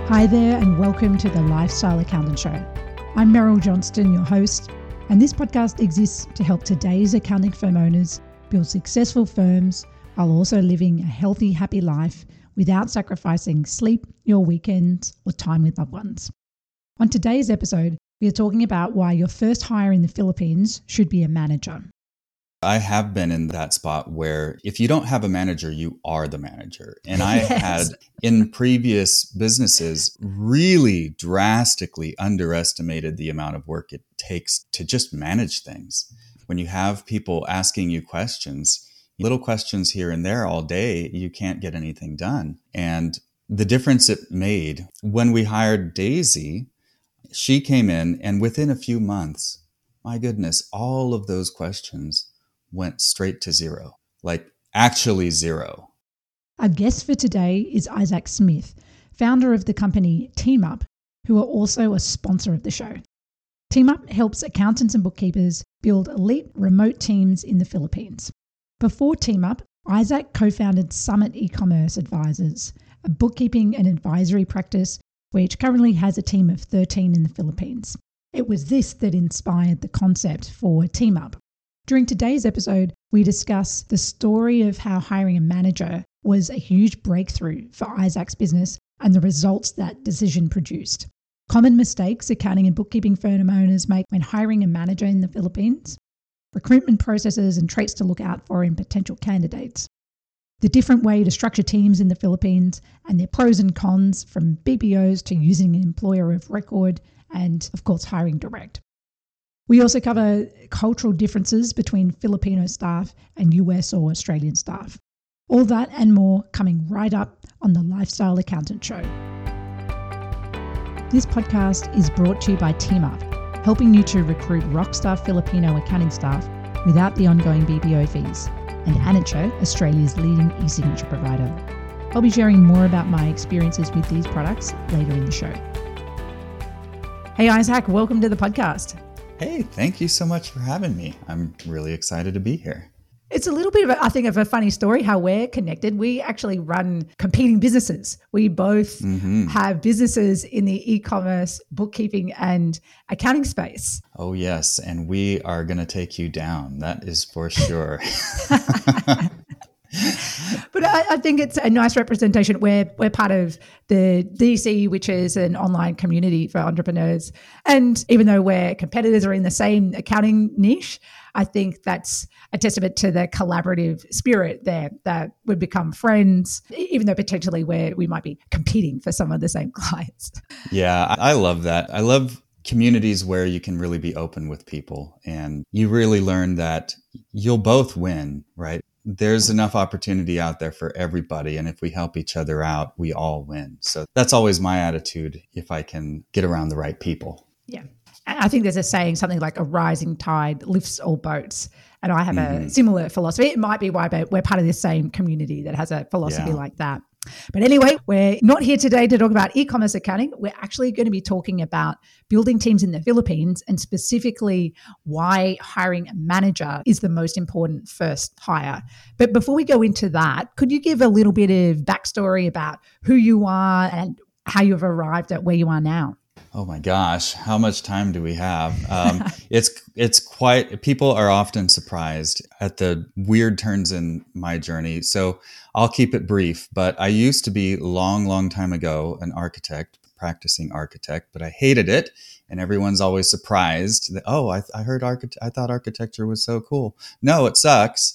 Hi there, and welcome to the Lifestyle Accountant Show. I'm Meryl Johnston, your host, and this podcast exists to help today's accounting firm owners build successful firms while also living a healthy, happy life without sacrificing sleep, your weekends, or time with loved ones. On today's episode, we are talking about why your first hire in the Philippines should be a manager. I have been in that spot where if you don't have a manager, you are the manager. And I had in previous businesses really drastically underestimated the amount of work it takes to just manage things. When you have people asking you questions, little questions here and there all day, you can't get anything done. And the difference it made when we hired Daisy, she came in and within a few months, my goodness, all of those questions went straight to zero, like actually zero. Our guest for today is Isaac Smith, founder of the company TeamUp, who are also a sponsor of the show. TeamUp helps accountants and bookkeepers build elite remote teams in the Philippines. Before TeamUp, Isaac co-founded Summit E-commerce Advisors, a bookkeeping and advisory practice which currently has a team of 13 in the Philippines. It was this that inspired the concept for TeamUp. During today's episode, we discuss the story of how hiring a manager was a huge breakthrough for Isaac's business and the results that decision produced. Common mistakes accounting and bookkeeping firm owners make when hiring a manager in the Philippines, recruitment processes and traits to look out for in potential candidates, the different way to structure teams in the Philippines and their pros and cons from BPOs to using an employer of record and, of course, hiring direct. We also cover cultural differences between Filipino staff and US or Australian staff. All that and more coming right up on the Lifestyle Accountant Show. This podcast is brought to you by TeamUp, helping you to recruit rockstar Filipino accounting staff without the ongoing BPO fees, and Anature, Australia's leading e-signature provider. I'll be sharing more about my experiences with these products later in the show. Hey Isaac, welcome to the podcast. Hey, thank you so much for having me. I'm really excited to be here. It's a little bit of a funny story how we're connected. We actually run competing businesses. We both have businesses in the e-commerce, bookkeeping, and accounting space. Oh, yes. And we are going to take you down. That is for sure. But I think it's a nice representation. We're part of the DC, which is an online community for entrepreneurs. And even though we're competitors or in the same accounting niche, I think that's a testament to the collaborative spirit there, that we become friends, even though potentially we might be competing for some of the same clients. Yeah, I love that. I love communities where you can really be open with people and you really learn that you'll both win, right? There's enough opportunity out there for everybody. And if we help each other out, we all win. So that's always my attitude if I can get around the right people. Yeah. I think there's a saying, something like a rising tide lifts all boats. And I have a similar philosophy. It might be why we're part of the same community that has a philosophy like that. But anyway, we're not here today to talk about e-commerce accounting. We're actually going to be talking about building teams in the Philippines and specifically why hiring a manager is the most important first hire. But before we go into that, could you give a little bit of backstory about who you are and how you've arrived at where you are now? Oh my gosh, how much time do we have? It's quite, people are often surprised at the weird turns in my journey. So I'll keep it brief, but I used to be long time ago an architect, practicing architect, but I hated it. And everyone's always surprised that, oh, I thought architecture was so cool. No, it sucks.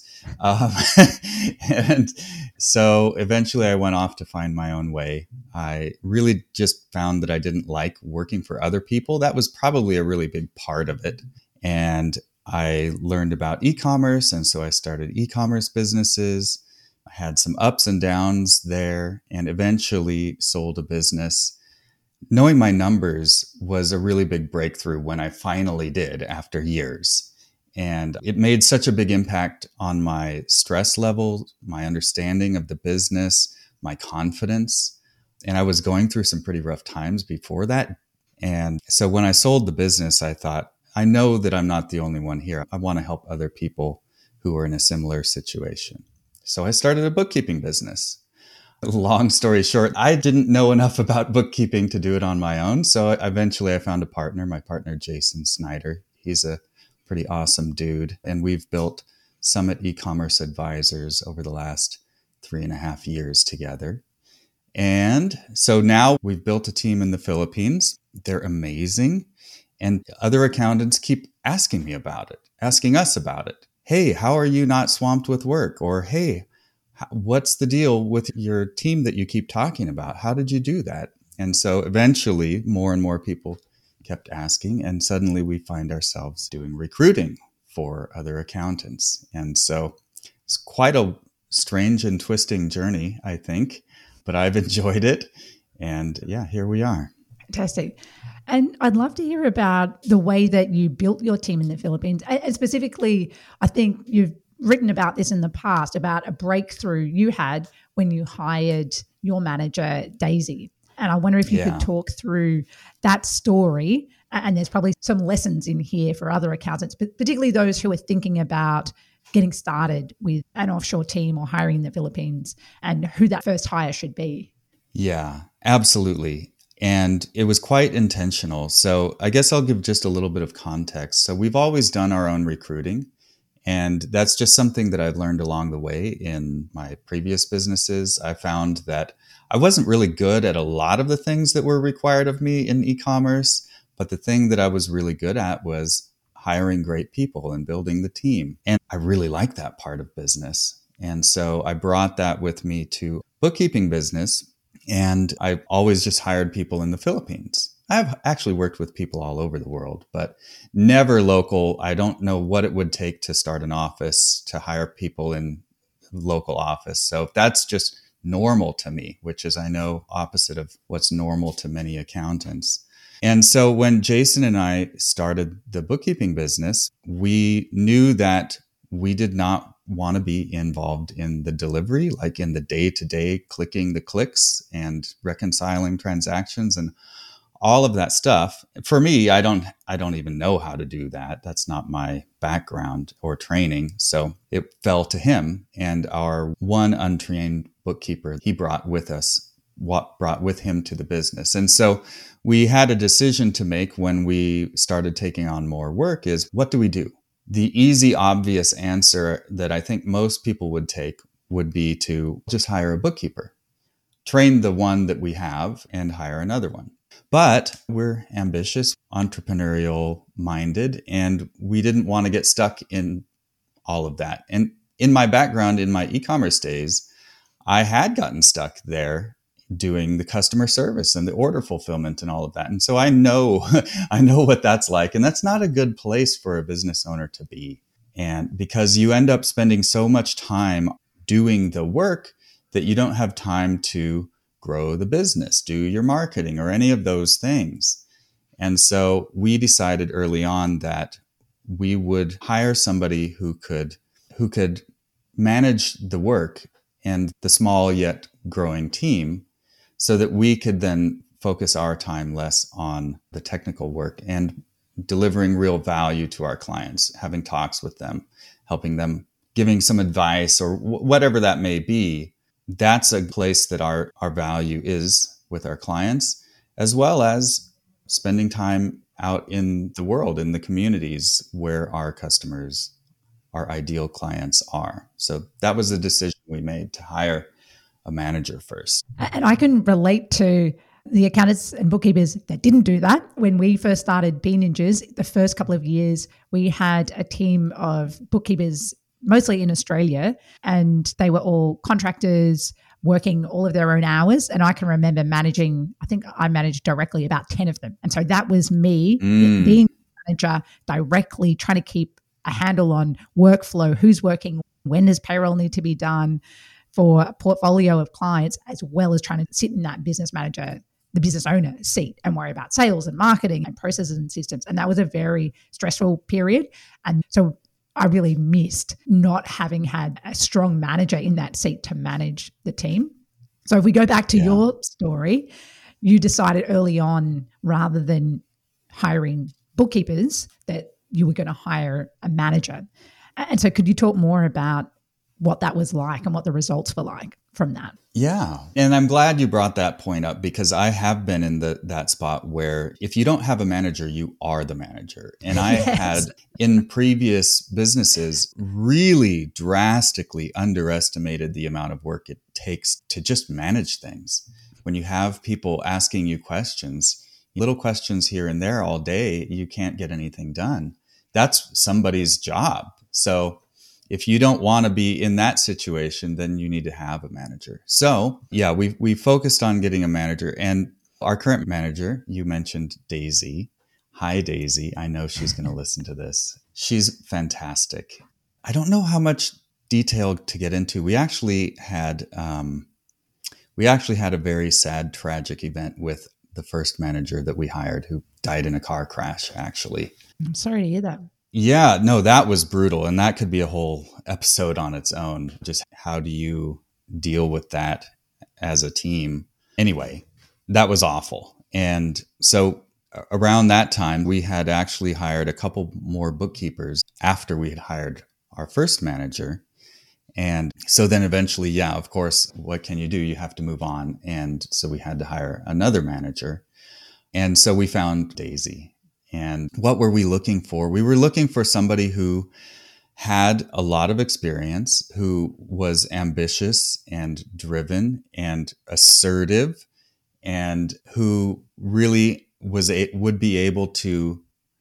And so eventually I went off to find my own way. I really just found that I didn't like working for other people. That was probably a really big part of it. And I learned about e-commerce. And so I started e-commerce businesses. I had some ups and downs there and eventually sold a business. Knowing my numbers was a really big breakthrough when I finally did after years. And it made such a big impact on my stress level, my understanding of the business, my confidence. And I was going through some pretty rough times before that. And so when I sold the business, I thought, I know that I'm not the only one here. I want to help other people who are in a similar situation. So I started a bookkeeping business. Long story short, I didn't know enough about bookkeeping to do it on my own. So eventually I found a partner, my partner, Jason Snyder. He's a pretty awesome dude. And we've built Summit E-commerce Advisors over the last 3.5 years together. And so now we've built a team in the Philippines. They're amazing. And other accountants keep asking me about it, asking us about it. Hey, how are you not swamped with work? Or, hey, what's the deal with your team that you keep talking about? How did you do that? And so eventually more and more people kept asking, and suddenly we find ourselves doing recruiting for other accountants. And so it's quite a strange and twisting journey, I think, but I've enjoyed it. And yeah, here we are. Fantastic. And I'd love to hear about the way that you built your team in the Philippines. And specifically, I think you've written about this in the past, about a breakthrough you had when you hired your manager, Daisy. And I wonder if you could talk through that story. And there's probably some lessons in here for other accountants, but particularly those who are thinking about getting started with an offshore team or hiring in the Philippines, and who that first hire should be. Yeah, absolutely. And it was quite intentional. So I guess I'll give just a little bit of context. So we've always done our own recruiting. And that's just something that I've learned along the way in my previous businesses. I found that I wasn't really good at a lot of the things that were required of me in e-commerce, but the thing that I was really good at was hiring great people and building the team. And I really like that part of business. And so I brought that with me to bookkeeping business. And I always just hired people in the Philippines. I've actually worked with people all over the world, but never local. I don't know what it would take to start an office, to hire people in local office. So that's just normal to me, which is, I know, opposite of what's normal to many accountants. And so when Jason and I started the bookkeeping business, we knew that we did not want to be involved in the delivery, like in the day-to-day clicking the clicks and reconciling transactions and all of that stuff. For me, I don't even know how to do that. That's not my background or training. So it fell to him, and our one untrained bookkeeper he brought with us, what brought with him to the business. And so we had a decision to make when we started taking on more work is, what do we do? The easy, obvious answer that I think most people would take would be to just hire a bookkeeper, train the one that we have, and hire another one. But we're ambitious, entrepreneurial minded, and we didn't want to get stuck in all of that. And in my background, in my e-commerce days, I had gotten stuck there doing the customer service and the order fulfillment and all of that. And so I know, I know what that's like. And that's not a good place for a business owner to be. And because you end up spending so much time doing the work that you don't have time to grow the business, do your marketing, or any of those things. And so we decided early on that we would hire somebody who could manage the work and the small yet growing team, so that we could then focus our time less on the technical work and delivering real value to our clients, having talks with them, helping them, giving some advice or whatever that may be. That's a place that our value is with our clients, as well as spending time out in the world, in the communities where our customers, our ideal clients are. So that was the decision we made, to hire a manager first. And I can relate to the accountants and bookkeepers that didn't do that. When we first started Bean Ninjas, the first couple of years, we had a team of bookkeepers mostly in Australia, and they were all contractors working all of their own hours. And I can remember I think I managed directly about 10 of them. And so that was me being a manager, directly trying to keep a handle on workflow, who's working, when does payroll need to be done for a portfolio of clients, as well as trying to sit in that business manager, the business owner seat, and worry about sales and marketing and processes and systems. And that was a very stressful period. And so I really missed not having had a strong manager in that seat to manage the team. So if we go back to your story, you decided early on, rather than hiring bookkeepers, that you were going to hire a manager. And so could you talk more about what that was like and what the results were like from that. Yeah. And I'm glad you brought that point up, because I have been in that spot where if you don't have a manager, you are the manager. And I Yes. had in previous businesses really drastically underestimated the amount of work it takes to just manage things. When you have people asking you questions, little questions here and there all day, you can't get anything done. That's somebody's job. So if you don't want to be in that situation, then you need to have a manager. So yeah, we focused on getting a manager, and our current manager, you mentioned Daisy. Hi, Daisy. I know she's going to listen to this. She's fantastic. I don't know how much detail to get into. We actually had a very sad, tragic event with the first manager that we hired, who died in a car crash, actually. I'm sorry to hear that. Yeah, no, that was brutal. And that could be a whole episode on its own. Just how do you deal with that as a team? Anyway, that was awful. And so around that time, we had actually hired a couple more bookkeepers after we had hired our first manager. And so then eventually, yeah, of course, what can you do? You have to move on. And so we had to hire another manager. And so we found Daisy. And what were we looking for? We were looking for somebody who had a lot of experience, who was ambitious and driven and assertive, and who really would be able to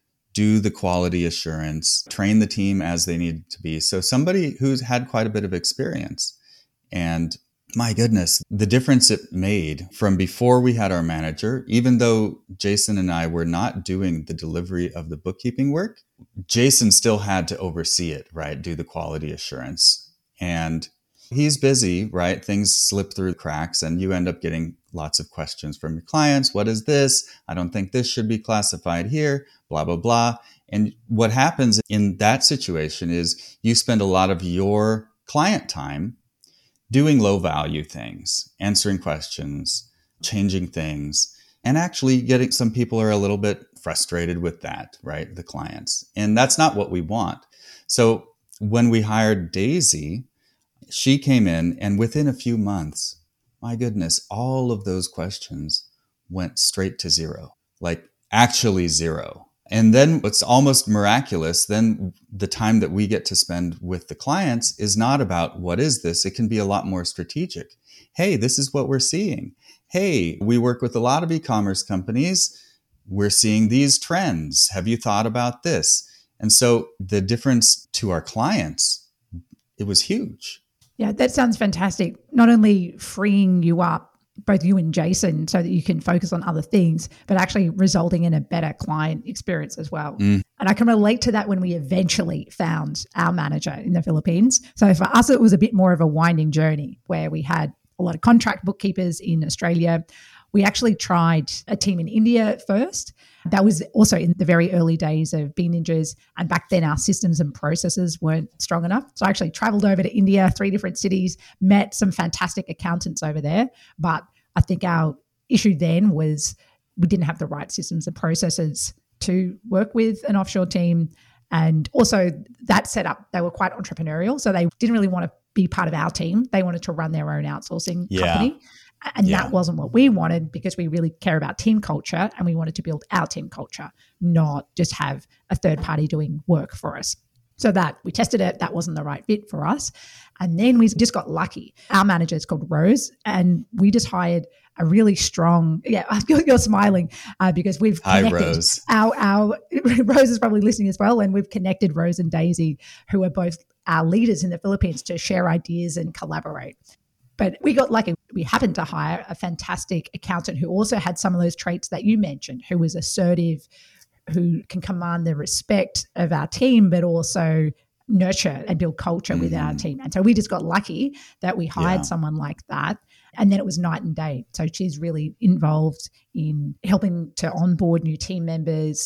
do the quality assurance, train the team as they needed to be. So somebody who's had quite a bit of experience. And my goodness, the difference it made from before we had our manager, even though Jason and I were not doing the delivery of the bookkeeping work, Jason still had to oversee it, right? Do the quality assurance. And he's busy, right? Things slip through the cracks and you end up getting lots of questions from your clients. What is this? I don't think this should be classified here, blah, blah, blah. And what happens in that situation is you spend a lot of your client time doing low value things, answering questions, changing things, and actually getting some people are a little bit frustrated with that, right? The clients. And that's not what we want. So when we hired Daisy, she came in, and within a few months, my goodness, all of those questions went straight to zero, like actually zero. And then what's almost miraculous, then the time that we get to spend with the clients is not about what is this? It can be a lot more strategic. Hey, this is what we're seeing. Hey, we work with a lot of e-commerce companies. We're seeing these trends. Have you thought about this? And so the difference to our clients, it was huge. Yeah, that sounds fantastic. Not only freeing you up, both you and Jason, so that you can focus on other things, but actually resulting in a better client experience as well. And I can relate to that when we eventually found our manager in the Philippines. So for us, it was a bit more of a winding journey where we had a lot of contract bookkeepers in Australia. We actually tried a team in India first. That was also in the very early days of B-Ninjas. And back then our systems and processes weren't strong enough. So I actually traveled over to India, 3 different cities, met some fantastic accountants over there. But I think our issue then was we didn't have the right systems and processes to work with an offshore team. And also that setup, they were quite entrepreneurial. So they didn't really want to be part of our team. They wanted to run their own outsourcing company. And that wasn't what we wanted, because we really care about team culture and we wanted to build our team culture, not just have a third party doing work for us. So that we tested it, that wasn't the right fit for us. And then we just got lucky. Our manager is called Rose, and we just hired a really strong, you're smiling because we've connected. Hi, Rose. Our Rose is probably listening as well. And we've connected Rose and Daisy, who are both our leaders in the Philippines, to share ideas and collaborate. But we got lucky. We happened to hire a fantastic accountant who also had some of those traits that you mentioned, who was assertive, who can command the respect of our team, but also nurture and build culture with our team. And so we just got lucky that we hired someone like that. And then it was night and day. So she's really involved in helping to onboard new team members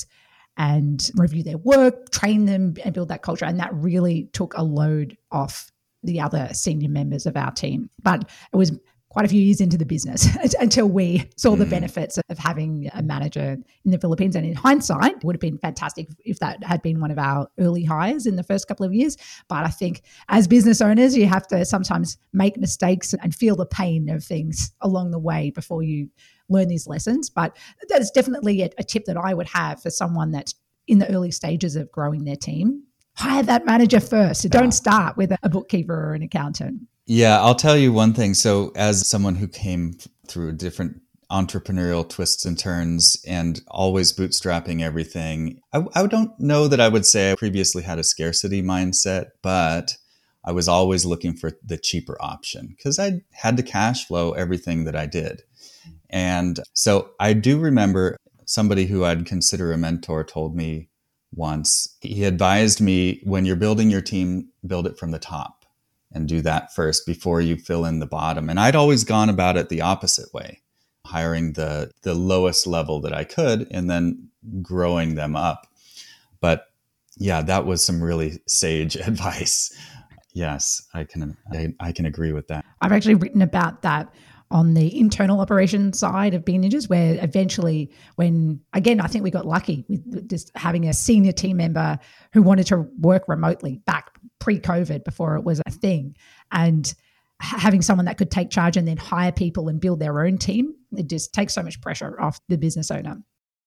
and review their work, train them and build that culture. And that really took a load off the other senior members of our team. But it was quite a few years into the business until we saw the benefits of having a manager in the Philippines. And in hindsight, it would have been fantastic if that had been one of our early hires in the first couple of years. But I think as business owners, you have to sometimes make mistakes and feel the pain of things along the way before you learn these lessons. But that is definitely a tip that I would have for someone that's in the early stages of growing their team. Hire that manager first. So don't start with a bookkeeper or an accountant. Yeah, I'll tell you one thing. So as someone who came through different entrepreneurial twists and turns and always bootstrapping everything, I don't know that I would say I previously had a scarcity mindset, but I was always looking for the cheaper option because I had to cash flow everything that I did. And so I do remember somebody who I'd consider a mentor told me once, he advised me, when you're building your team, build it from the top and do that first before you fill in the bottom. And I'd always gone about it the opposite way, hiring the lowest level that I could and then growing them up. But yeah, that was some really sage advice. Yes, I can agree with that. I've actually written about that on the internal operations side of Being Ninjas, where eventually when, again, I think we got lucky with just having a senior team member who wanted to work remotely back pre-COVID before it was a thing, and having someone that could take charge and then hire people and build their own team. It just takes so much pressure off the business owner.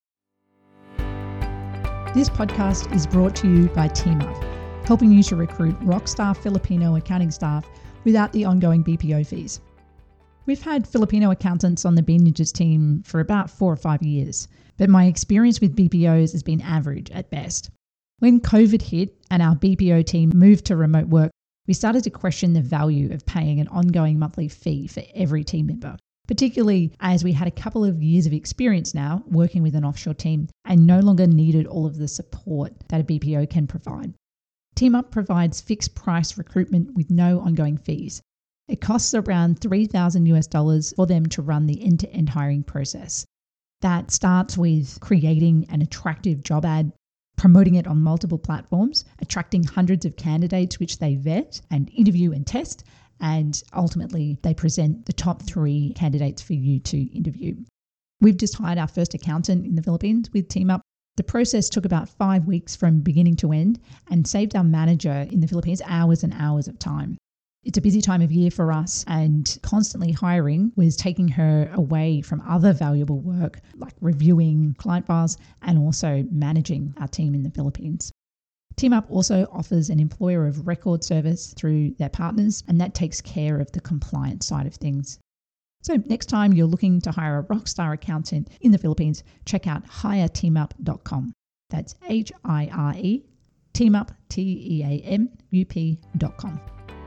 This podcast is brought to you by TeamUp, helping you to recruit rockstar Filipino accounting staff without the ongoing BPO fees. We've had Filipino accountants on the Being Ninjas team for about 4 or 5 years, but my experience with BPOs has been average at best. When COVID hit and our BPO team moved to remote work, we started to question the value of paying an ongoing monthly fee for every team member, particularly as we had a couple of years of experience now working with an offshore team and no longer needed all of the support that a BPO can provide. TeamUp provides fixed price recruitment with no ongoing fees. It costs around $3,000 for them to run the end-to-end hiring process. That starts with creating an attractive job ad, promoting it on multiple platforms, attracting hundreds of candidates which they vet and interview and test, and ultimately they present the top 3 candidates for you to interview. We've just hired our first accountant in the Philippines with TeamUp. The process took about 5 weeks from beginning to end and saved our manager in the Philippines hours and hours of time. It's a busy time of year for us, and constantly hiring was taking her away from other valuable work like reviewing client files and also managing our team in the Philippines. TeamUp also offers an employer of record service through their partners, and that takes care of the compliance side of things. So next time you're looking to hire a rockstar accountant in the Philippines, check out hireteamup.com. That's HIRE, teamup, TEAMUP.com.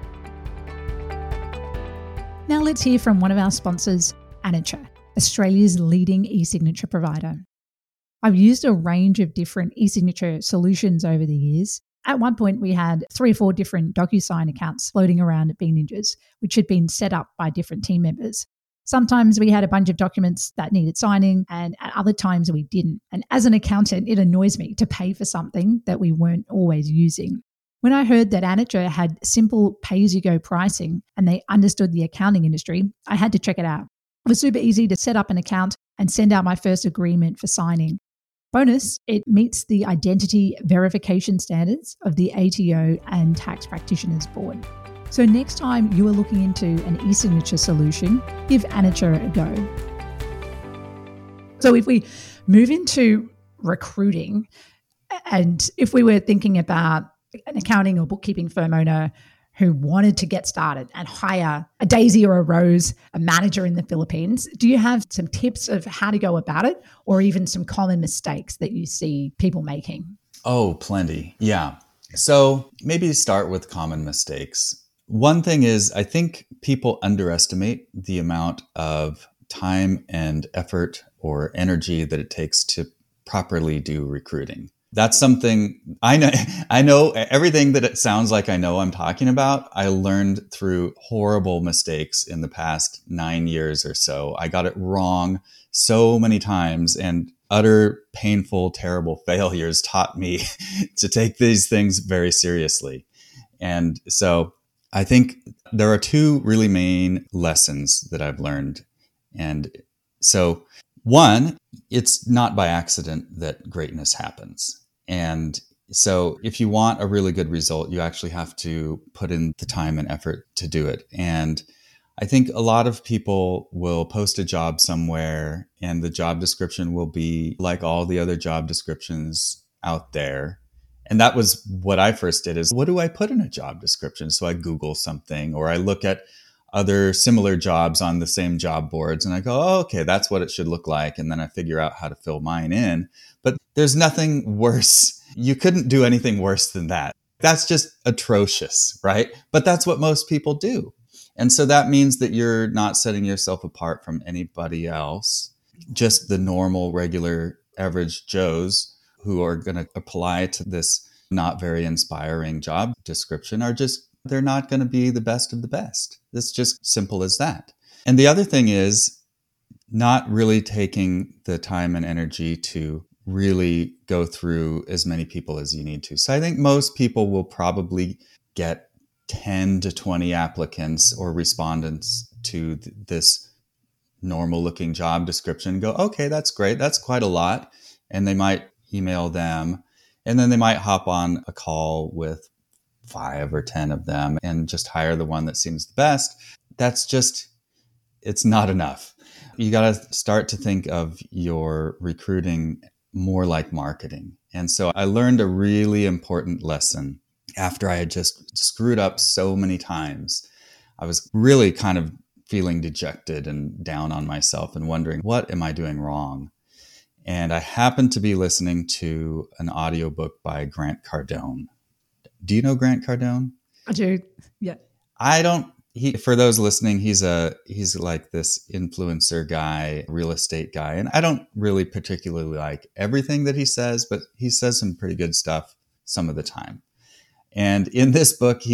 Now let's hear from one of our sponsors, Anature, Australia's leading e-signature provider. I've used a range of different e-signature solutions over the years. At one point, we had 3 or 4 different DocuSign accounts floating around at Being Ninjas, which had been set up by different team members. Sometimes we had a bunch of documents that needed signing, and at other times we didn't. And as an accountant, it annoys me to pay for something that we weren't always using. When I heard that Anature had simple pay-as-you-go pricing and they understood the accounting industry, I had to check it out. It was super easy to set up an account and send out my first agreement for signing. Bonus, it meets the identity verification standards of the ATO and Tax Practitioners Board. So next time you are looking into an e-signature solution, give Anature a go. So if we move into recruiting, and if we were thinking about an accounting or bookkeeping firm owner who wanted to get started and hire a Daisy or a Rose, a manager in the Philippines, do you have some tips of how to go about it, or even some common mistakes that you see people making? Oh, plenty. Yeah. So maybe start with common mistakes. One thing is, I think people underestimate the amount of time and effort or energy that it takes to properly do recruiting. That's something I know everything that it sounds like I know I'm talking about. I learned through horrible mistakes in the past 9 years or so. I got it wrong so many times, and utter painful, terrible failures taught me to take these things very seriously. And so I think there are two really main lessons that I've learned. And so, one, it's not by accident that greatness happens. And so, if you want a really good result, you actually have to put in the time and effort to do it. And I think a lot of people will post a job somewhere and the job description will be like all the other job descriptions out there. And that was what I first did, is what do I put in a job description? So I Google something, or I look at other similar jobs on the same job boards and I go, oh, okay, that's what it should look like. And then I figure out how to fill mine in. But there's nothing worse. You couldn't do anything worse than that. That's just atrocious, right? But that's what most people do. And so that means that you're not setting yourself apart from anybody else, just the normal, regular, average Joes who are going to apply to this not very inspiring job description they're not going to be the best of the best. It's just simple as that. And the other thing is not really taking the time and energy to really go through as many people as you need to. So I think most people will probably get 10 to 20 applicants or respondents to this normal looking job description, go, okay, that's great. That's quite a lot. And they might email them, and then they might hop on a call with 5 or 10 of them and just hire the one that seems the best. It's not enough. You got to start to think of your recruiting more like marketing. And so I learned a really important lesson after I had just screwed up so many times. I was really kind of feeling dejected and down on myself and wondering, what am I doing wrong? And I happened to be listening to an audiobook by Grant Cardone. Do you know Grant Cardone? I do. Yeah. For those listening, he's like this influencer guy, real estate guy. And I don't really particularly like everything that he says, but he says some pretty good stuff some of the time. And in this book,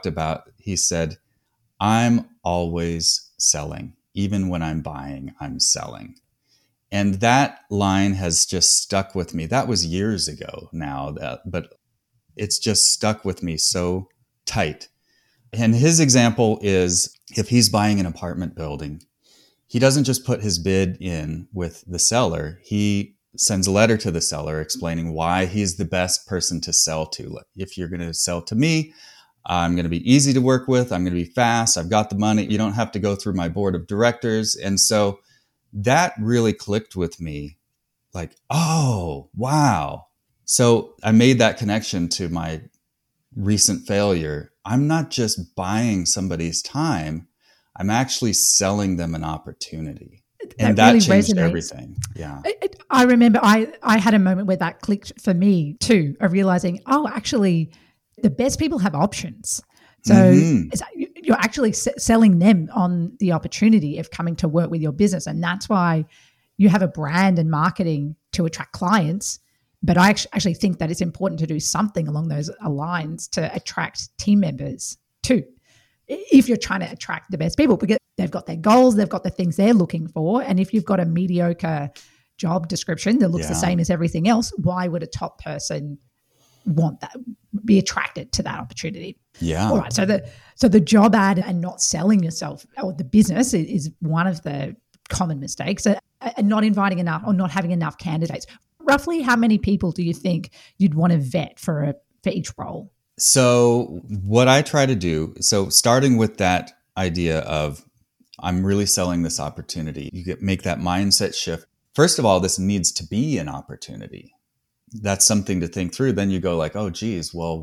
he said, I'm always selling. Even when I'm buying, I'm selling. And that line has just stuck with me. That was years ago now, but it's just stuck with me so tight. And his example is, if he's buying an apartment building, he doesn't just put his bid in with the seller. He sends a letter to the seller explaining why he's the best person to sell to. If you're going to sell to me, I'm going to be easy to work with. I'm going to be fast. I've got the money. You don't have to go through my board of directors. And so that really clicked with me, like, oh, wow. So I made that connection to my recent failure. I'm not just buying somebody's time. I'm actually selling them an opportunity. And that really changed resonates. Everything. Yeah. I remember I had a moment where that clicked for me too, of realizing, oh, actually, the best people have options. So you're actually selling them on the opportunity of coming to work with your business. And that's why you have a brand and marketing to attract clients. But I actually think that it's important to do something along those lines to attract team members too, if you're trying to attract the best people, because they've got their goals, they've got the things they're looking for. And if you've got a mediocre job description that looks the same as everything else, why would a top person want that, be attracted to that opportunity? Yeah. All right. So the job ad and not selling yourself or the business is one of the common mistakes, and not inviting enough or not having enough candidates. Roughly how many people do you think you'd want to vet for each role? So what I try to do, starting with that idea of I'm really selling this opportunity, make that mindset shift. First of all, this needs to be an opportunity. That's something to think through. Then you go like, oh, geez, well,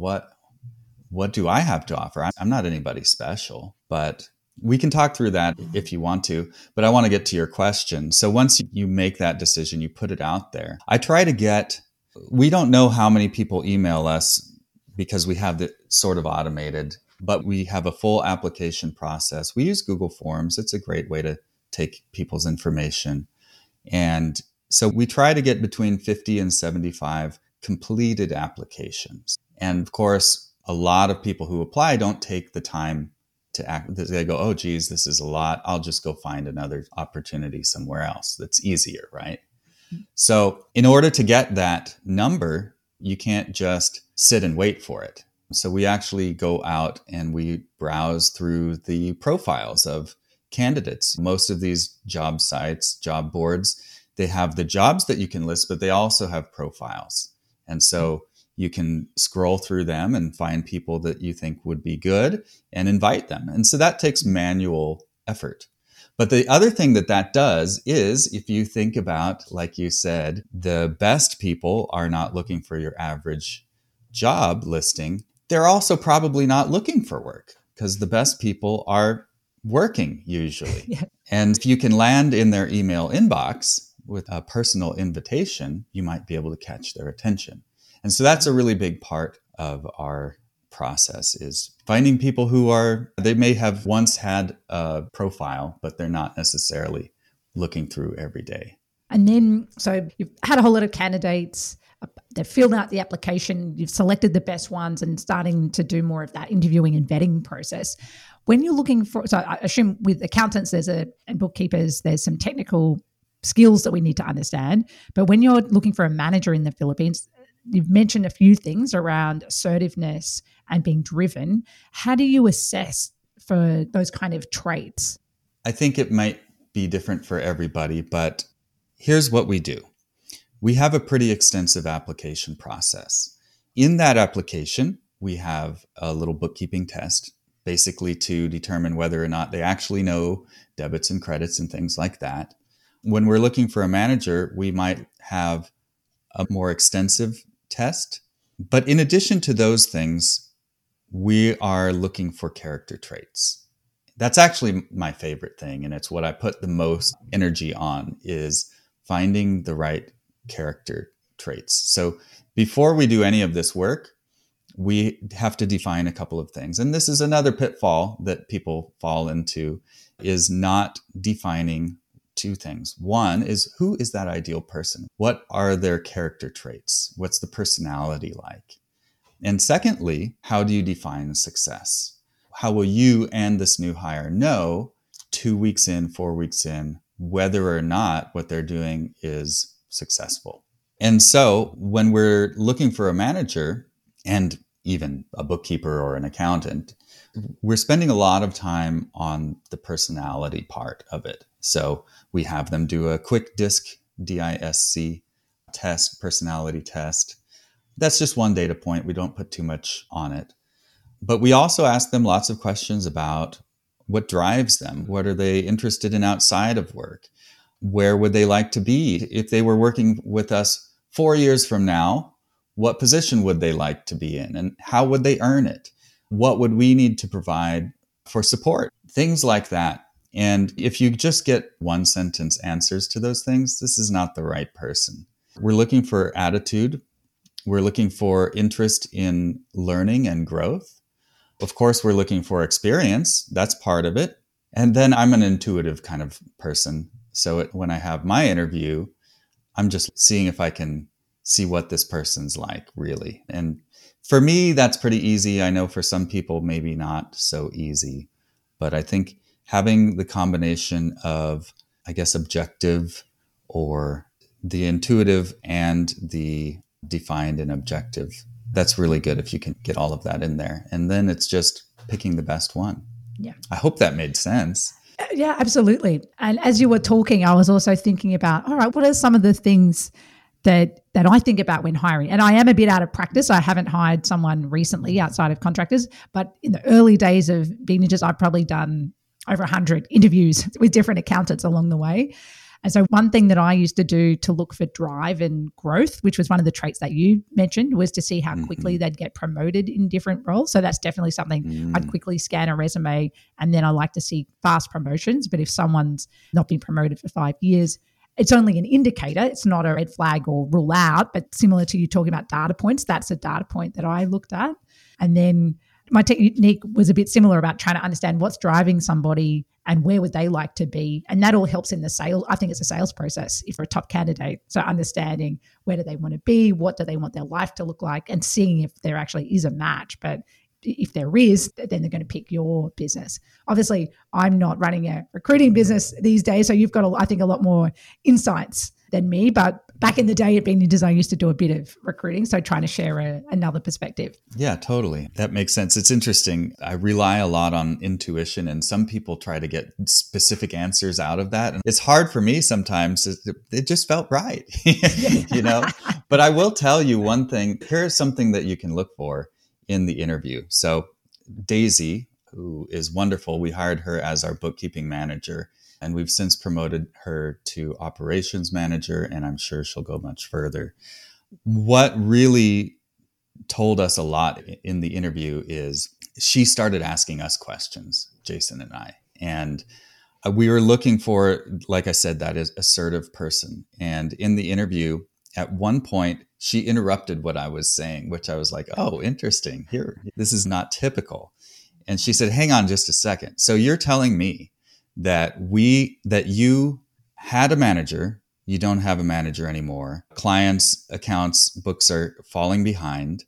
what do I have to offer? I'm not anybody special, but we can talk through that if you want to. But I want to get to your question. So once you make that decision, you put it out there. We don't know how many people email us because we have it sort of automated, but we have a full application process. We use Google Forms. It's a great way to take people's information. And so we try to get between 50 and 75 completed applications. And of course, a lot of people who apply don't take the time to act. They go, oh, geez, this is a lot. I'll just go find another opportunity somewhere else that's easier, right? So in order to get that number, you can't just sit and wait for it. So we actually go out and we browse through the profiles of candidates. Most of these job sites, job boards, they have the jobs that you can list, but they also have profiles. And so you can scroll through them and find people that you think would be good and invite them. And so that takes manual effort. But the other thing that does is, if you think about, like you said, the best people are not looking for your average job listing. They're also probably not looking for work, because the best people are working usually. Yeah. And if you can land in their email inbox with a personal invitation, you might be able to catch their attention. And so that's a really big part of our process, is finding people they may have once had a profile, but they're not necessarily looking through every day. And then, so you've had a whole lot of candidates, they've filled out the application, you've selected the best ones and starting to do more of that interviewing and vetting process. When you're looking for, so I assume with accountants and bookkeepers, there's some technical skills that we need to understand. But when you're looking for a manager in the Philippines, you've mentioned a few things around assertiveness and being driven. How do you assess for those kind of traits? I think it might be different for everybody, but here's what we do. We have a pretty extensive application process. In that application, we have a little bookkeeping test, basically to determine whether or not they actually know debits and credits and things like that. When we're looking for a manager, we might have a more extensive test. But in addition to those things, we are looking for character traits. That's actually my favorite thing, and it's what I put the most energy on, is finding the right character traits. So before we do any of this work, we have to define a couple of things. And this is another pitfall that people fall into, is not defining two things. One is, who is that ideal person? What are their character traits? What's the personality like? And secondly, how do you define success? How will you and this new hire know 2 weeks in, 4 weeks in, whether or not what they're doing is successful? And so when we're looking for a manager, and even a bookkeeper or an accountant, we're spending a lot of time on the personality part of it. So we have them do a quick DISC, D-I-S-C test, personality test. That's just one data point. We don't put too much on it. But we also ask them lots of questions about what drives them. What are they interested in outside of work? Where would they like to be? If they were working with us 4 years from now, what position would they like to be in? And how would they earn it? What would we need to provide for support? Things like that. And if you just get one sentence answers to those things, this is not the right person. We're looking for attitude. We're looking for interest in learning and growth. Of course, we're looking for experience. That's part of it. And then I'm an intuitive kind of person. So when I have my interview, I'm just seeing if I can see what this person's like, really. And for me, that's pretty easy. I know for some people, maybe not so easy. But I think having the combination of, I guess, objective, or the intuitive and the defined and objective, that's really good if you can get all of that in there. And then it's just picking the best one. Yeah. I hope that made sense. Yeah, absolutely. And as you were talking, I was also thinking about, all right, what are some of the things that I think about when hiring? And I am a bit out of practice. I haven't hired someone recently outside of contractors, but in the early days of Beanages, I've probably done over 100 interviews with different accountants along the way. And so one thing that I used to do to look for drive and growth, which was one of the traits that you mentioned, was to see how quickly they'd get promoted in different roles. So that's definitely something I'd quickly scan a resume, and then I like to see fast promotions. But if someone's not been promoted for 5 years, it's only an indicator. It's not a red flag or rule out, but similar to you talking about data points, that's a data point that I looked at. And then my technique was a bit similar about trying to understand what's driving somebody and where would they like to be. And that all helps in the sale. I think it's a sales process if you're a top candidate. So understanding where do they want to be, what do they want their life to look like, and seeing if there actually is a match. But if there is, then they're going to pick your business. Obviously, I'm not running a recruiting business these days, so you've got, I think, a lot more insights than me. But Back in the day at Bean Ninjas, I used to do a bit of recruiting, so trying to share another perspective. Yeah, totally. That makes sense. It's interesting. I rely a lot on intuition, and some people try to get specific answers out of that. And it's hard for me sometimes. It just felt right, you know? But I will tell you one thing. Here's something that you can look for in the interview. So Daisy, who is wonderful, we hired her as our bookkeeping manager. And we've since promoted her to operations manager, and I'm sure she'll go much further. What really told us a lot in the interview is she started asking us questions, Jason and I. And we were looking for, like I said, that is assertive person. And in the interview, at one point, she interrupted what I was saying, which I was like, oh, interesting. Here, this is not typical. And she said, hang on just a second. So you're telling me that you had a manager, you don't have a manager anymore. Clients, accounts, books are falling behind.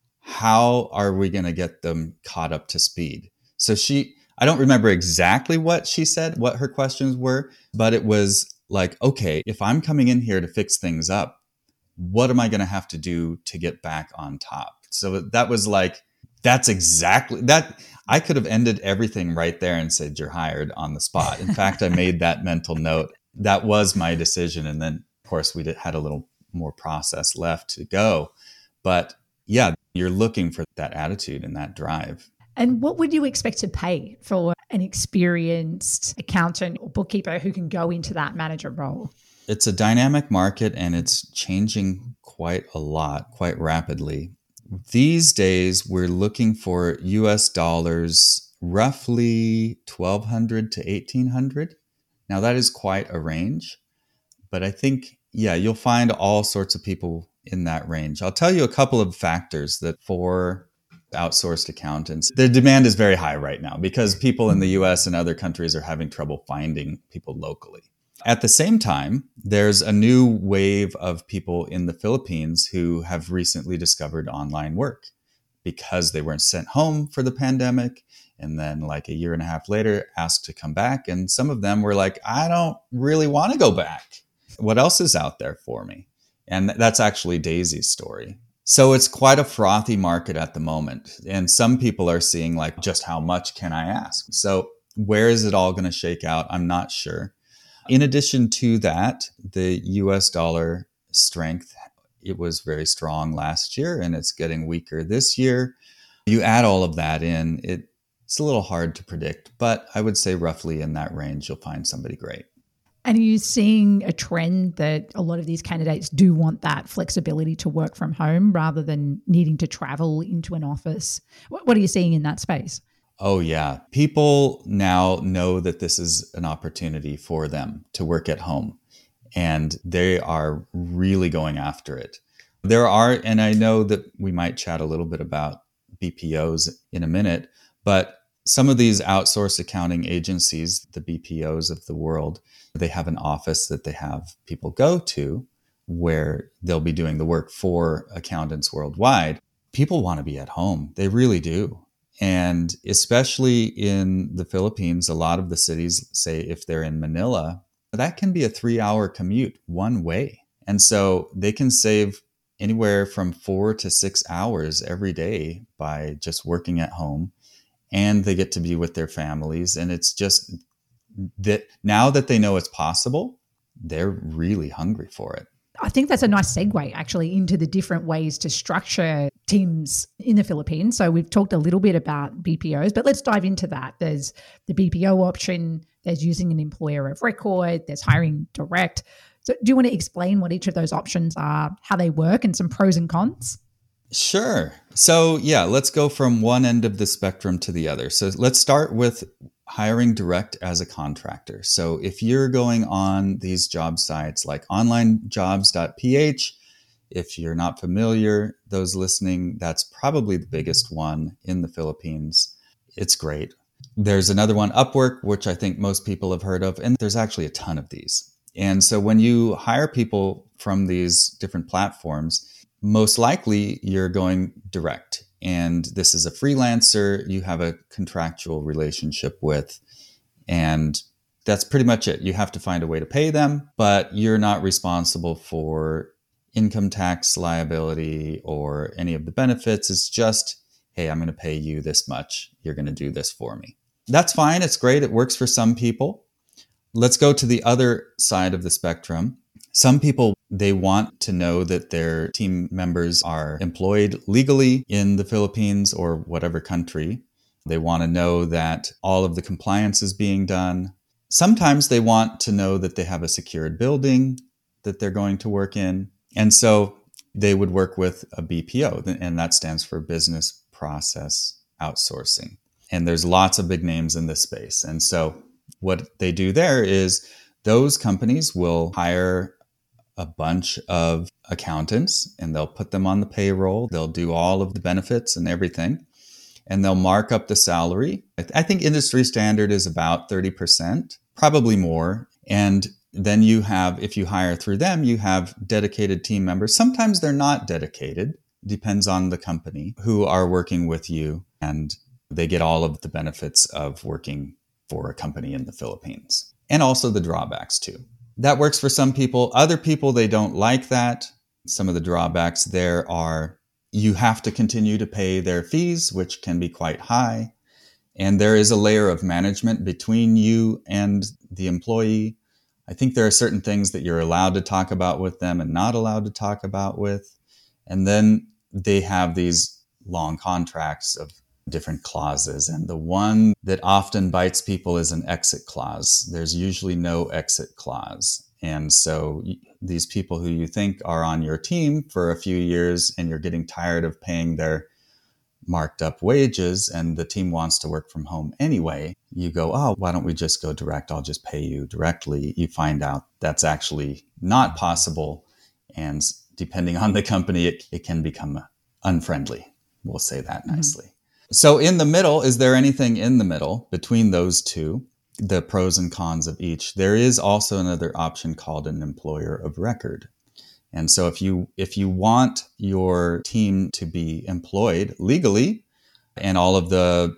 How are we going to get them caught up to speed? So I don't remember exactly what she said, what her questions were, but it was like, okay, if I'm coming in here to fix things up, what am I going to have to do to get back on top? So that was like, that's exactly that. I could have ended everything right there and said, you're hired on the spot. In fact, I made that mental note. That was my decision. And then, of course, we had a little more process left to go. But yeah, you're looking for that attitude and that drive. And what would you expect to pay for an experienced accountant or bookkeeper who can go into that manager role? It's a dynamic market and it's changing quite a lot, quite rapidly. These days, we're looking for US dollars, roughly 1,200 to 1,800. Now, that is quite a range, but I think, yeah, you'll find all sorts of people in that range. I'll tell you a couple of factors that for outsourced accountants, the demand is very high right now because people in the US and other countries are having trouble finding people locally. At the same time, there's a new wave of people in the Philippines who have recently discovered online work because they weren't sent home for the pandemic. And then like a year and a half later, asked to come back. And some of them were like, I don't really want to go back. What else is out there for me? And that's actually Daisy's story. So it's quite a frothy market at the moment. And some people are seeing like, just how much can I ask? So where is it all going to shake out? I'm not sure. In addition to that, the US dollar strength, it was very strong last year and it's getting weaker this year. You add all of that in, it's a little hard to predict, but I would say roughly in that range, you'll find somebody great. And are you seeing a trend that a lot of these candidates do want that flexibility to work from home rather than needing to travel into an office? What are you seeing in that space? Oh, yeah. People now know that this is an opportunity for them to work at home, and they are really going after it. There are, and I know that we might chat a little bit about BPOs in a minute, but some of these outsourced accounting agencies, the BPOs of the world, they have an office that they have people go to where they'll be doing the work for accountants worldwide. People want to be at home. They really do. And especially in the Philippines, a lot of the cities, say if they're in Manila, that can be a 3-hour commute one way. And so they can save anywhere from 4 to 6 hours every day by just working at home. And they get to be with their families. And it's just that now that they know it's possible, they're really hungry for it. I think that's a nice segue actually into the different ways to structure teams in the Philippines. So we've talked a little bit about BPOs, but let's dive into that. There's the BPO option, there's using an employer of record, there's hiring direct. So do you want to explain what each of those options are, how they work, and some pros and cons? Sure. So yeah, let's go from one end of the spectrum to the other. So let's start with hiring direct as a contractor. So if you're going on these job sites like onlinejobs.ph, if you're not familiar, those listening, that's probably the biggest one in the Philippines. It's great. There's another one, Upwork, which I think most people have heard of, and there's actually a ton of these. And so when you hire people from these different platforms, most likely you're going direct. And this is a freelancer you have a contractual relationship with. And That's pretty much it. You have to find a way to pay them, but you're not responsible for income tax liability or any of the benefits. It's just, hey, I'm going to pay you this much. You're going to do this for me. That's fine. It's great. It works for some people. Let's go to the other side of the spectrum. Some people, they want to know that their team members are employed legally in the Philippines or whatever country. They want to know that all of the compliance is being done. Sometimes they want to know that they have a secured building that they're going to work in. And so they would work with a BPO, and that stands for Business Process Outsourcing. And there's lots of big names in this space. And so what they do there is those companies will hire a bunch of accountants and they'll put them on the payroll. They'll do all of the benefits and everything, and they'll mark up the salary. I think industry standard is about 30%, probably more. And then you have, if you hire through them, you have dedicated team members. Sometimes they're not dedicated, depends on the company, who are working with you, and they get all of the benefits of working for a company in the Philippines, and also the drawbacks too. That works for some people. Other people, they don't like that. Some of the drawbacks there are you have to continue to pay their fees, which can be quite high. And there is a layer of management between you and the employee. I think there are certain things that you're allowed to talk about with them and not allowed to talk about with. And then they have these long contracts of different clauses. And the one that often bites people is an exit clause. There's usually no exit clause. And so these people who you think are on your team for a few years and you're getting tired of paying their marked up wages and the team wants to work from home anyway, you go, oh, why don't we just go direct? I'll just pay you directly. You find out that's actually not possible. And depending on the company, it can become unfriendly. We'll say that nicely. So in the middle, is there anything in the middle between those two, the pros and cons of each? There is also another option called an employer of record. And so if you want your team to be employed legally and all of the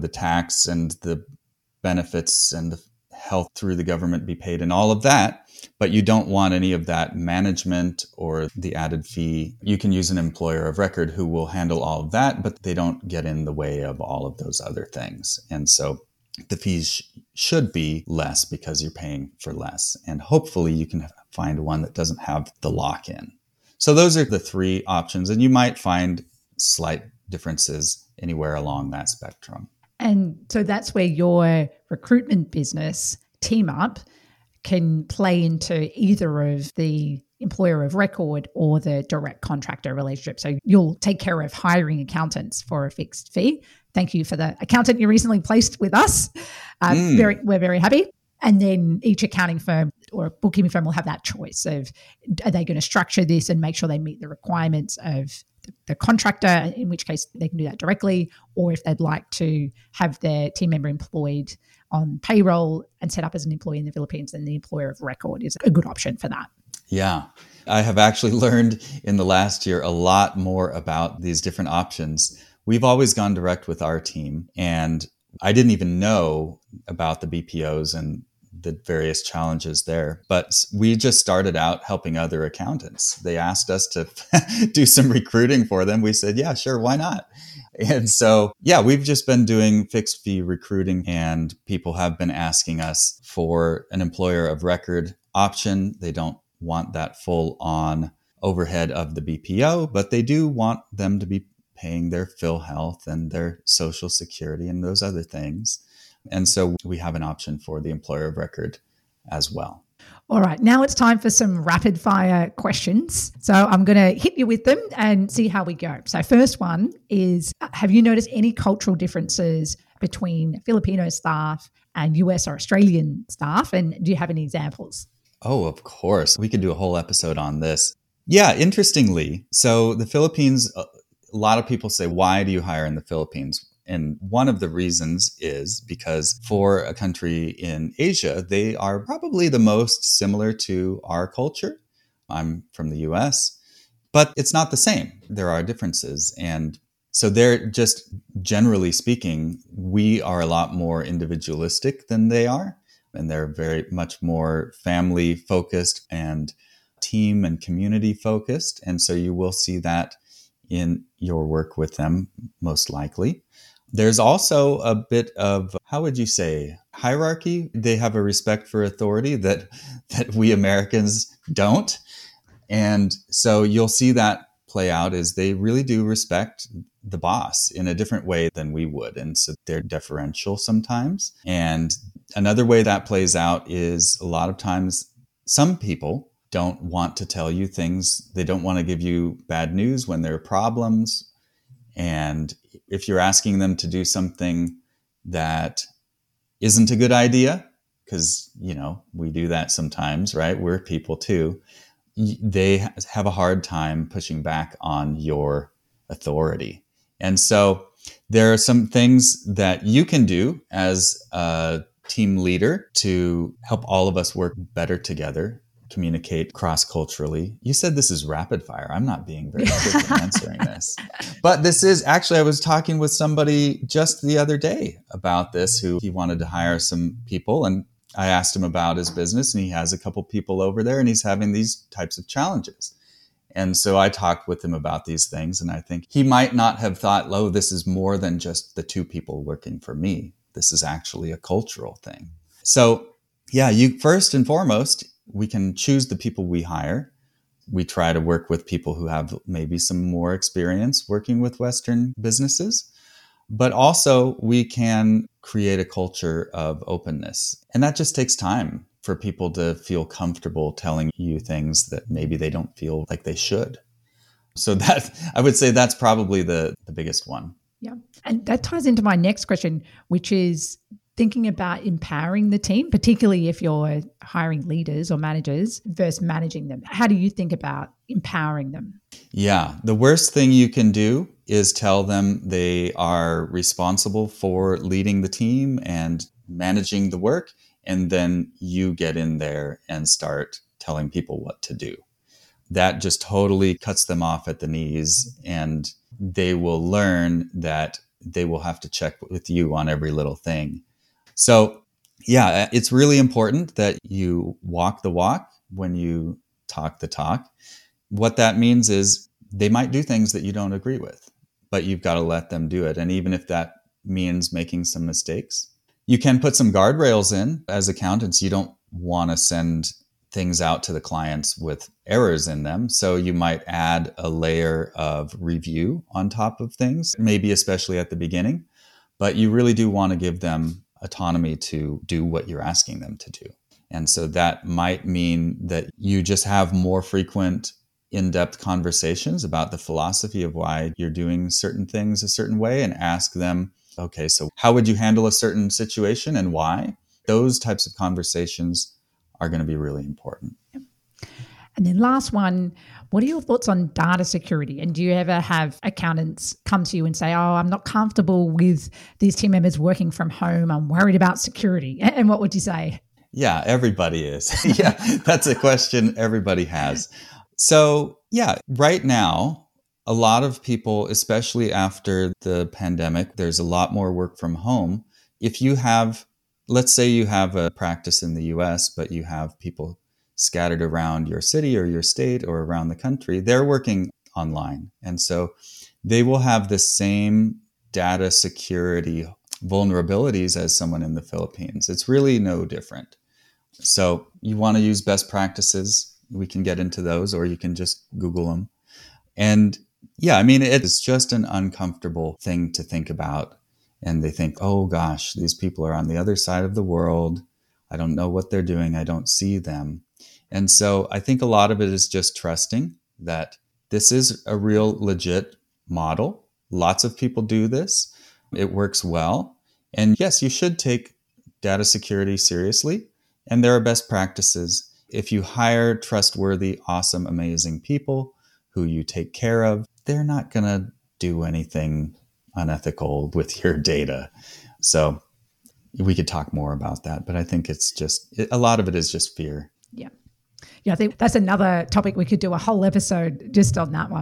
tax and the benefits and the health through the government be paid and all of that, but you don't want any of that management or the added fee, you can use an employer of record who will handle all of that, but they don't get in the way of all of those other things. And so the fees should be less because you're paying for less. And hopefully you can find one that doesn't have the lock-in. So those are the three options, and you might find slight differences anywhere along that spectrum. And so that's where your recruitment business, TeamUp, can play into either of the employer of record or the direct contractor relationship. So you'll take care of hiring accountants for a fixed fee. Thank you for the accountant you recently placed with us. We're very happy. And then each accounting firm or bookkeeping firm will have that choice of, are they going to structure this and make sure they meet the requirements of the contractor, in which case they can do that directly, or if they'd like to have their team member employed on payroll and set up as an employee in the Philippines, then the employer of record is a good option for that. Yeah. I have actually learned in the last year a lot more about these different options. We've always gone direct with our team, and I didn't even know about the BPOs and the various challenges there. But we just started out helping other accountants. They asked us to do some recruiting for them. We said, yeah, sure, why not? And so, yeah, we've just been doing fixed fee recruiting, and people have been asking us for an employer of record option. They don't want that full on overhead of the BPO, but they do want them to be paying their PhilHealth and their Social Security and those other things. And so we have an option for the employer of record as well. All right, now it's time for some rapid fire questions. So I'm going to hit you with them and see how we go. So first one is, have you noticed any cultural differences between Filipino staff and US or Australian staff? And do you have any examples? Oh, of course. We could do a whole episode on this. Yeah, interestingly, so the Philippines, a lot of people say, why do you hire in the Philippines? And one of the reasons is because for a country in Asia, they are probably the most similar to our culture. I'm from the US, but it's not the same. There are differences. And so they're just generally speaking, we are a lot more individualistic than they are. and they're very much more family focused and team and community focused. And so you will see that in your work with them, most likely. There's also a bit of, how would you say, hierarchy. They have a respect for authority that we Americans don't. And so you'll see that play out is they really do respect the boss in a different way than we would. And so they're deferential sometimes. And another way that plays out is a lot of times some people don't want to tell you things. They don't want to give you bad news when there are problems. And if you're asking them to do something that isn't a good idea, because, we do that sometimes, right? We're people too. They have a hard time pushing back on your authority. And so there are some things that you can do as a team leader to help all of us work better together, communicate cross-culturally. You said this is rapid fire. I'm not being very quick in answering this. But this is actually, I was talking with somebody just the other day about this who he wanted to hire some people, and I asked him about his business, and he has a couple people over there and he's having these types of challenges. And so I talked with him about these things, and I think he might not have thought, oh, this is more than just the two people working for me. This is actually a cultural thing. So yeah, you first and foremost, we can choose the people we hire. We try to work with people who have maybe some more experience working with Western businesses, but also we can create a culture of openness. And that just takes time for people to feel comfortable telling you things that maybe they don't feel like they should. So that, I would say that's probably the biggest one. Yeah. And that ties into my next question, which is thinking about empowering the team, particularly if you're hiring leaders or managers versus managing them. How do you think about empowering them? Yeah. The worst thing you can do is tell them they are responsible for leading the team and managing the work, and then you get in there and start telling people what to do. That just totally cuts them off at the knees, and they will learn that they will have to check with you on every little thing. So yeah, it's really important that you walk the walk when you talk the talk. What that means is they might do things that you don't agree with, but you've got to let them do it. And even if that means making some mistakes, you can put some guardrails in. As accountants, you don't want to send things out to the clients with errors in them. So you might add a layer of review on top of things, maybe especially at the beginning, but you really do want to give them autonomy to do what you're asking them to do. And so that might mean that you just have more frequent in-depth conversations about the philosophy of why you're doing certain things a certain way, and ask them, okay, so how would you handle a certain situation and why? Those types of conversations are going to be really important. And then last one, what are your thoughts on data security? And do you ever have accountants come to you and say, oh, I'm not comfortable with these team members working from home. I'm worried about security. And what would you say? Yeah, everybody is. Yeah, that's a question everybody has. So yeah, right now, a lot of people, especially after the pandemic, there's a lot more work from home. If you have, let's say you have a practice in the US, but you have people scattered around your city or your state or around the country, they're working online. And so they will have the same data security vulnerabilities as someone in the Philippines. It's really no different. So you want to use best practices. We can get into those, or you can just Google them. And yeah, I mean, it's just an uncomfortable thing to think about. And they think, oh gosh, these people are on the other side of the world. I don't know what they're doing. I don't see them. And so I think a lot of it is just trusting that this is a real legit model. Lots of people do this. It works well. And yes, you should take data security seriously. And there are best practices. If you hire trustworthy, awesome, amazing people who you take care of, they're not going to do anything unethical with your data. So we could talk more about that, but I think it's just, a lot of it is just fear. Yeah. Yeah, I think that's another topic we could do a whole episode just on that one.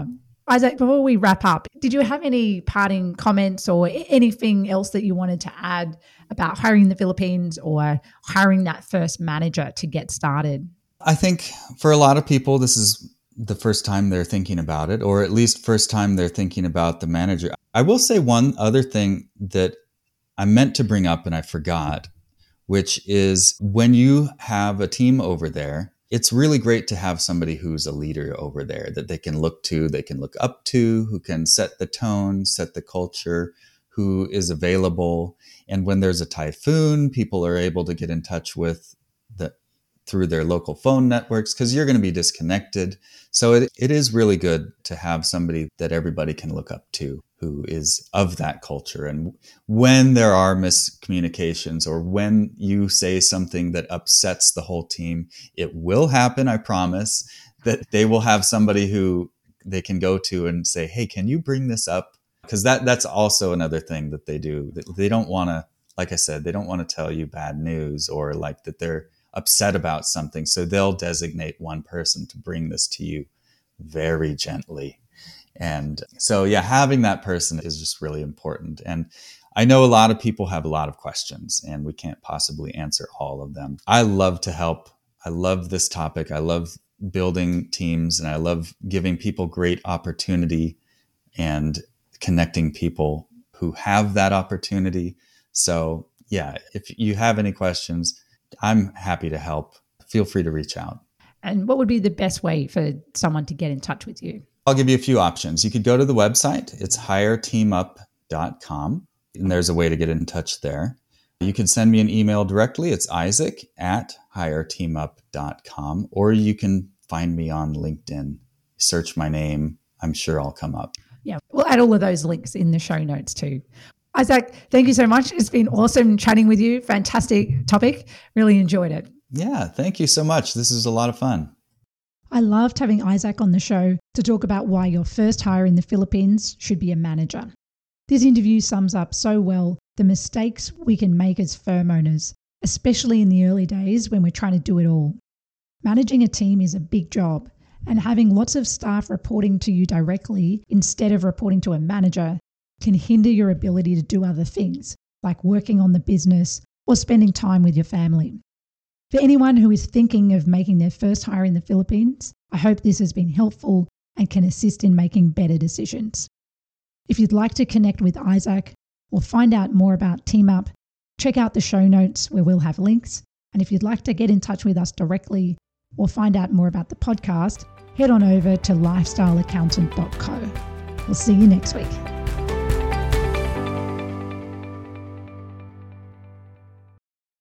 Isaac, before we wrap up, did you have any parting comments or anything else that you wanted to add about hiring in the Philippines or hiring that first manager to get started? I think for a lot of people, this is the first time they're thinking about it, or at least first time they're thinking about the manager. I will say one other thing that I meant to bring up and I forgot, which is when you have a team over there, it's really great to have somebody who's a leader over there that they can look to, they can look up to, who can set the tone, set the culture, who is available. And when there's a typhoon, people are able to get in touch with through their local phone networks because you're going to be disconnected. So it is really good to have somebody that everybody can look up to who is of that culture. And when there are miscommunications or when you say something that upsets the whole team, it will happen, I promise, that they will have somebody who they can go to and say, hey, can you bring this up? Because that's also another thing that they do. They don't want to, like I said, they don't want to tell you bad news or like that they're upset about something. So they'll designate one person to bring this to you very gently. And so, yeah, having that person is just really important. And I know a lot of people have a lot of questions and we can't possibly answer all of them. I love to help. I love this topic. I love building teams and I love giving people great opportunity and connecting people who have that opportunity. So, yeah, if you have any questions, I'm happy to help. Feel free to reach out. And what would be the best way for someone to get in touch with you? I'll give you a few options. You could go to the website. It's hireteamup.com, and there's a way to get in touch there. You can send me an email directly. It's isaac@hireteamup.com, or you can find me on LinkedIn. Search my name. I'm sure I'll come up. Yeah, we'll add all of those links in the show notes too. Isaac, thank you so much. It's been awesome chatting with you. Fantastic topic. Really enjoyed it. Yeah, thank you so much. This is a lot of fun. I loved having Isaac on the show to talk about why your first hire in the Philippines should be a manager. This interview sums up so well the mistakes we can make as firm owners, especially in the early days when we're trying to do it all. Managing a team is a big job, and having lots of staff reporting to you directly instead of reporting to a manager can hinder your ability to do other things, like working on the business or spending time with your family. For anyone who is thinking of making their first hire in the Philippines, I hope this has been helpful and can assist in making better decisions. If you'd like to connect with Isaac or find out more about TeamUp, check out the show notes where we'll have links. And if you'd like to get in touch with us directly or find out more about the podcast, head on over to lifestyleaccountant.co. We'll see you next week.